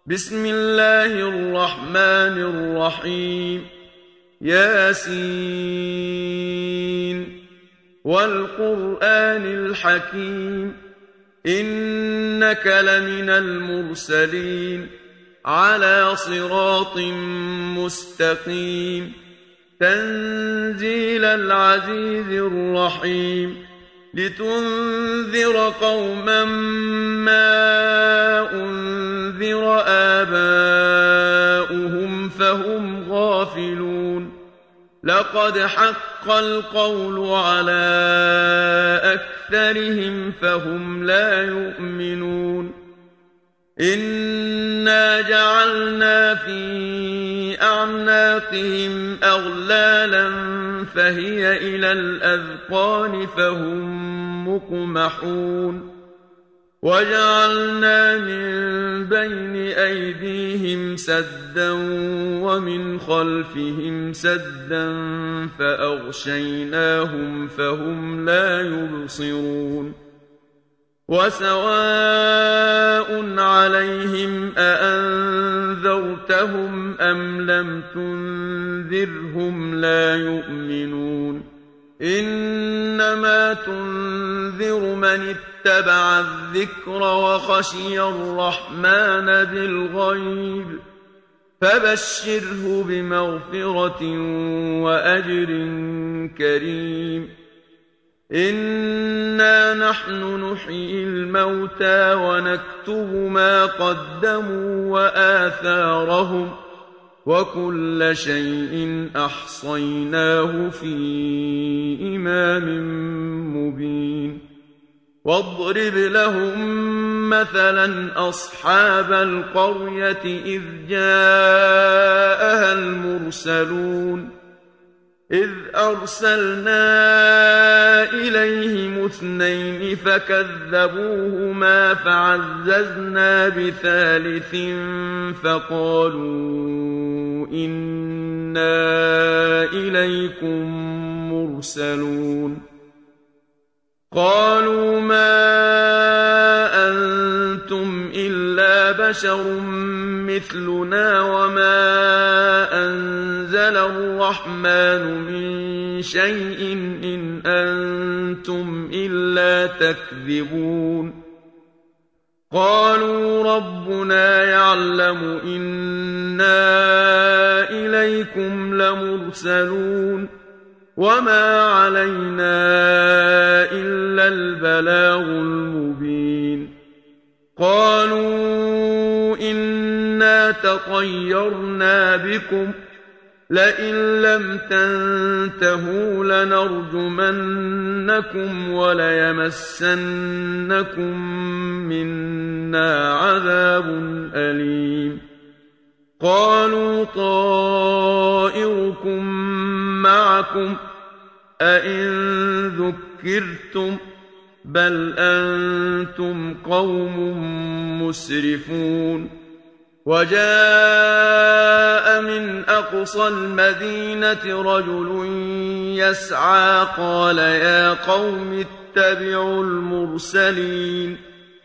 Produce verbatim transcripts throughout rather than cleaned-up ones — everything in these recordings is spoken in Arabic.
بسم الله الرحمن الرحيم ياسين والقرآن الحكيم إنك لمن المرسلين على صراط مستقيم تنزيل العزيز الرحيم لتنذر قوما ما أنذر آباؤهم فهم غافلون لقد حق القول على أكثرهم فهم لا يؤمنون إنا جعلنا في أعناقهم أغلالا فهي إلى الأذقان فهم مقمحون وجعلنا من بين أيديهم سدا ومن خلفهم سدا فأغشيناهم فهم لا يبصرون وسواء عليهم أأنذرتهم أم لم تنذرهم لا يؤمنون إنما تنذر من اتبع الذكر وخشي الرحمن بالغيب فبشره بمغفرة وأجر كريم إنا نحن نحيي الموتى ونكتب ما قدموا وآثارهم وكل شيء أحصيناه في إمام مبين واضرب لهم مثلا أصحاب القرية إذ جاءها المرسلون إذ أرسلنا إليهم اثنين فكذبوهما فعززنا بثالث فقالوا إنا إليكم مرسلون قالوا ما أنتم إلا بشر مثلنا وما أنزل الرحمن من شيء إن أنتم إلا تكذبون قالوا ربنا يعلم إنا إليكم لمرسلون وما علينا إلا البلاغ المبين قالوا إنا تطيرنا بكم لئن لم تنتهوا لنرجمنكم وليمسنكم منا عذاب أليم قالوا طائركم معكم أئن ذكرتم بل أنتم قوم مسرفون وجاء من أقصى المدينة رجل يسعى قال يا قوم اتبعوا المرسلين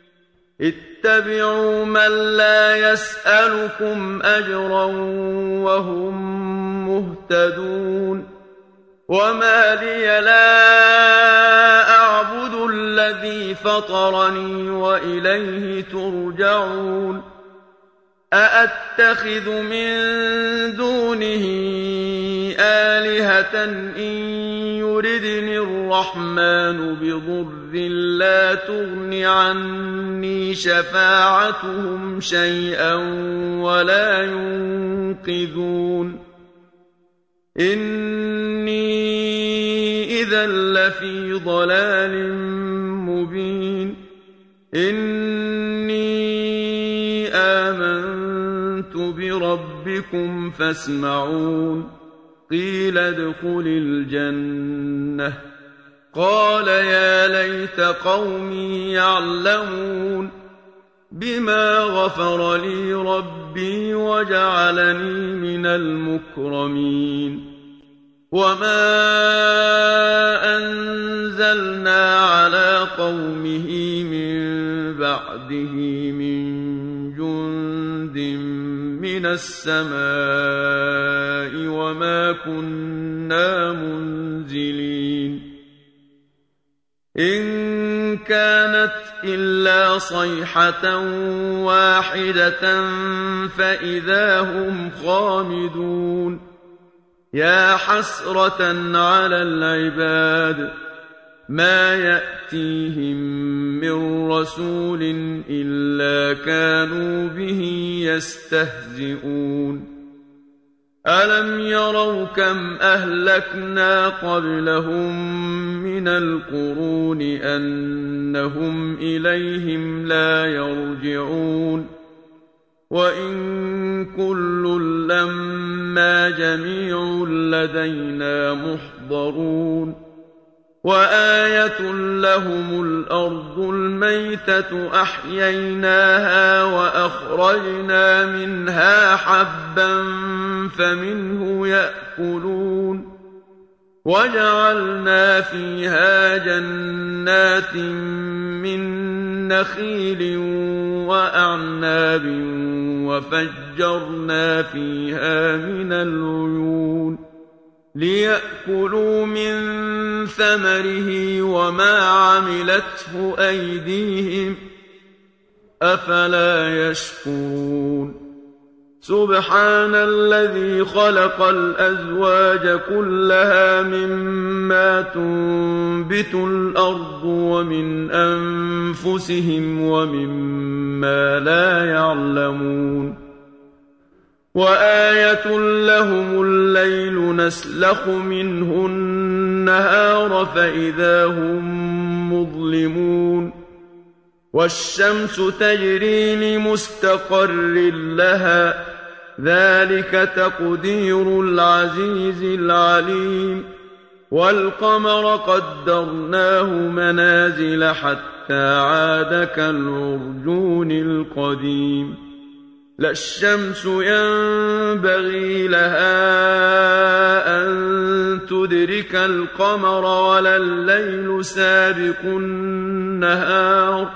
اتبعوا من لا يسألكم أجرا وهم مهتدون وما لي لا أعبد الذي فطرني وإليه ترجعون أأتخذ من دونه آلهة إن يردني الرحمن بضر لا تغن عني شفاعتهم شيئا ولا ينقذون إني إذا لفي ضلال مبين إني آمنت بربكم فاسمعون قيل ادخل الجنة قال يا ليت قومي يعلمون بما غفر لي ربي وجعلني من المكرمين وما أنزلنا على قومه من بعده من جند بجند من السماء وما كنا منزلين إن كانت إلا صيحة واحدة فإذا هم خامدون يا حسرة على العباد ما يأتيهم من رسول إلا كانوا به يستهزئون ألم يروا كم أهلكنا قبلهم من القرون أنهم إليهم لا يرجعون وإن كل لما جميع لدينا محضرون وآية لهم الأرض الميتة أحييناها وأخرجنا منها حبا فمنه يأكلون وجعلنا فيها جنات من نخيل وأعناب وفجرنا فيها من العيون ليأكلوا من ثمره وما عملته أيديهم أفلا يشكرون سبحان الذي خلق الأزواج كلها مما تنبت الأرض ومن أنفسهم ومما لا يعلمون وآية لهم الليل نسلخ منه النهار فإذا هم مظلمون والشمس تجري لمستقر لها ذلك تقدير العزيز العليم والقمر قدرناه منازل حتى عاد كالعرجون القديم لا الشمس ينبغي لها أن تدرك القمر ولا الليل سابق النهار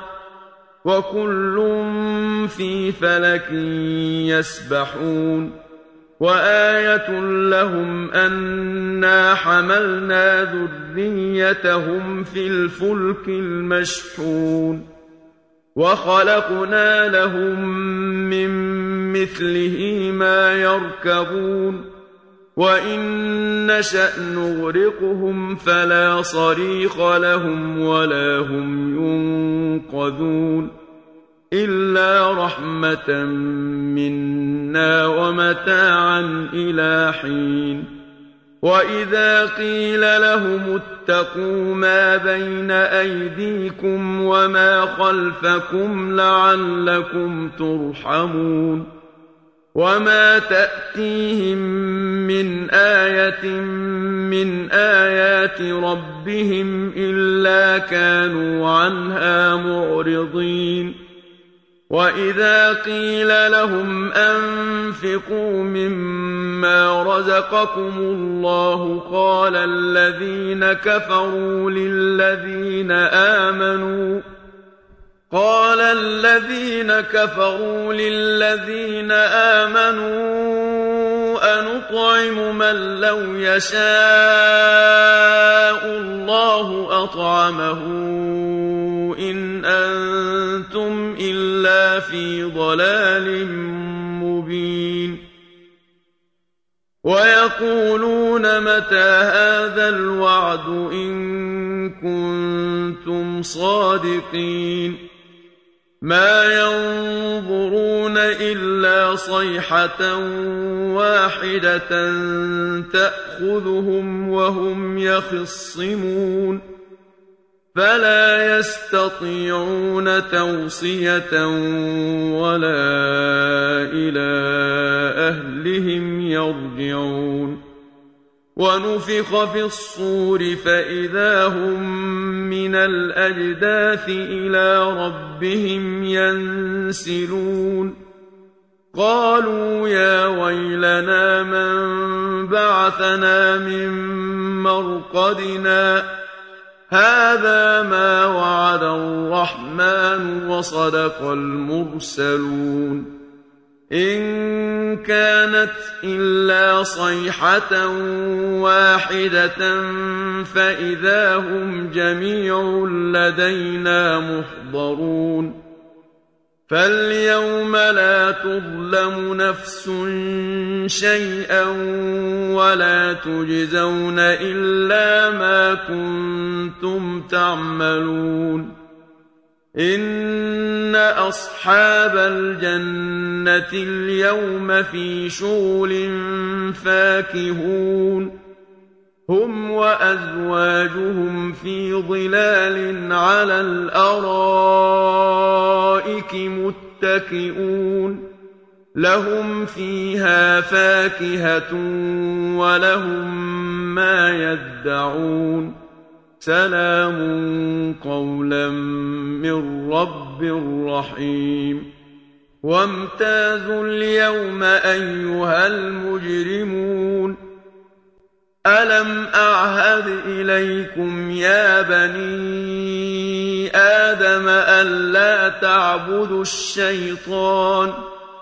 وكل في فلك يسبحون وآية لهم أنا حملنا ذريتهم في الفلك المشحون وخلقنا لهم من مثله ما يركبون وإن نشأ نغرقهم فلا صريخ لهم ولا هم ينقذون إلا رحمة منا ومتاعا إلى حين وإذا قيل لهم اتقوا ما بين أيديكم وما خلفكم لعلكم ترحمون وما تأتيهم من آية من آيات ربهم إلا كانوا عنها معرضين وإذا قيل لهم أنفقوا مما رزقكم الله قال الذين كفروا للذين آمنوا قال الذين كفروا للذين آمنوا أنطعم من لو يشاء الله أطعمه إن أنتم إلا في ضلال مبين ويقولون متى هذا الوعد إن كنتم صادقين ما ينظرون إلا صيحة واحدة تأخذهم وهم يخصمون فلا يستطيعون توصية ولا إلى أهلهم يرجعون ونفخ في الصور فإذا هم من الأجداث إلى ربهم ينسلون قالوا يا ويلنا من بعثنا من مرقدنا هذا ما وعد الرحمن وصدق المرسلون إن كانت إلا صيحة واحدة فإذا هم جميع لدينا محضرون فاليوم لا تظلم نفس شيئا ولا تجزون إلا ما كنتم تعملون إن أصحاب الجنة اليوم في شغل فاكهون هم وأزواجهم في ظلال على الأرائك متكئون لهم فيها فاكهة ولهم ما يدعون سلام قولا من رب رحيم وامتازوا اليوم أيها المجرمون ألم أعهد إليكم يا بني آدم ألا تعبدوا الشيطان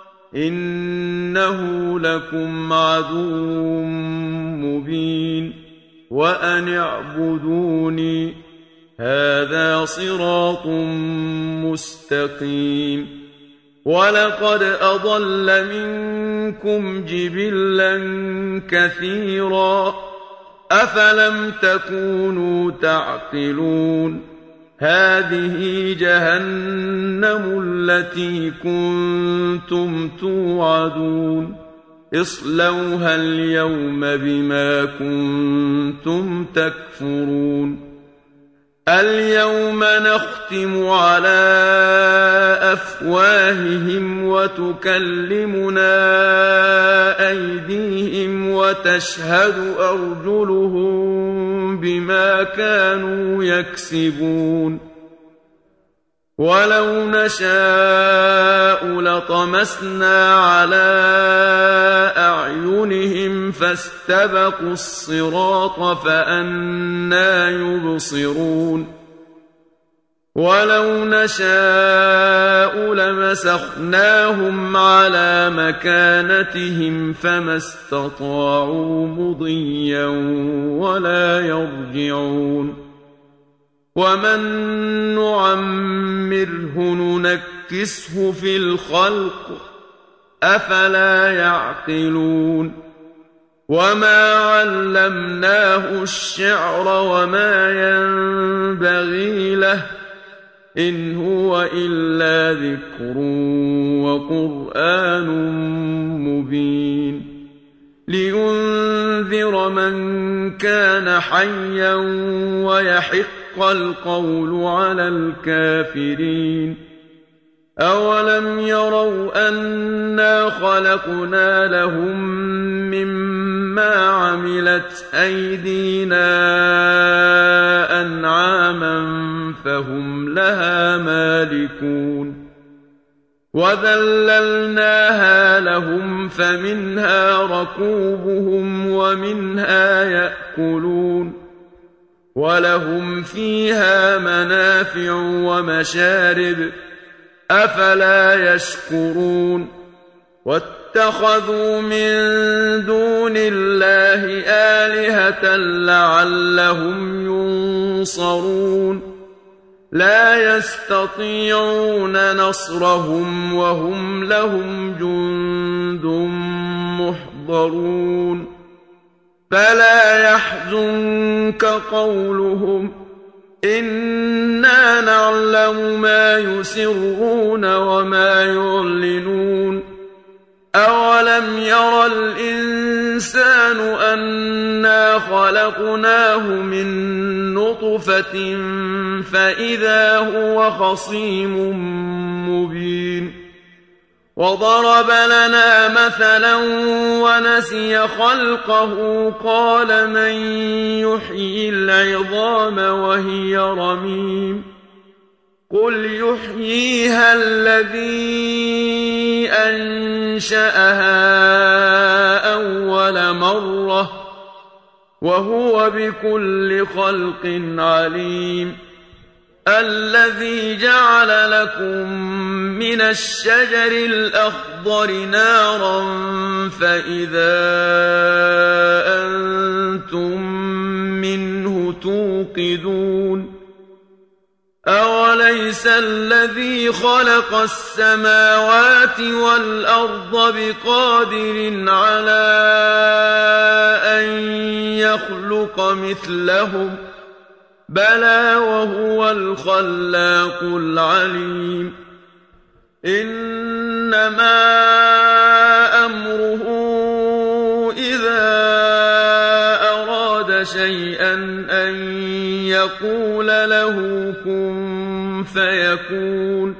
إنه لكم عدو مبين وأن اعبدوني هذا صراط مستقيم ولقد أضل منكم جبلا كثيرا أفلم تكونوا تعقلون هذه جهنم التي كنتم توعدون اصلوها اليوم بما كنتم تكفرون اليوم نختم على أفواههم وتكلمنا أيديهم وتشهد أرجلهم بما كانوا يكسبون ولو نشاء لطمسنا على أعينهم فاستبقوا الصراط فأنى يبصرون ولو نشاء لمسخناهم على مكانتهم فما استطاعوا مضيا ولا يرجعون ومن نعمره ننكسه في الخلق أفلا يعقلون وما علمناه الشعر وما ينبغي له إن هو إلا ذكر وقرآن مبين لينذر من كان حيا ويحق القول على الكافرين أولم يروا أنا خلقنا لهم مما عملت أيدينا أنعاما فهم لها مالكون وذللناها لهم فمنها ركوبهم ومنها يأكلون ولهم فيها منافع ومشارب أفلا يشكرون واتخذوا من دون الله آلهة لعلهم ينصرون لا يستطيعون نصرهم وهم لهم جند محضرون فلا يحزنك قولهم إنا نعلم ما يسرون وما يعلنون أولم ير الإنسان أنا خلقناه من نطفة فإذا هو خصيم مبين وضرب لنا مثلا ونسي خلقه قال من يحيي العظام وهي رميم قل يحييها الذي أنشأها أول مرة وهو بكل خلق عليم الذي جعل لكم من الشجر الأخضر نارا فإذا أنتم منه توقدون أوليس الذي خلق السماوات والأرض بقادر على أن يخلق مثلهم بلى وهو الخلاق العليم إنما أمره إذا أراد شيئا أن يقول له كن فيكون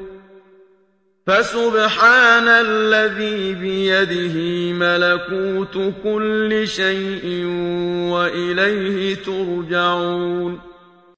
فسبحان الذي بيده ملكوت كل شيء وإليه ترجعون